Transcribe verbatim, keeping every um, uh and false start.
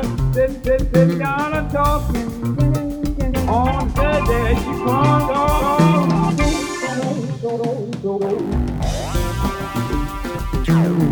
Sit, sit, sit down and talk on the day she comes on.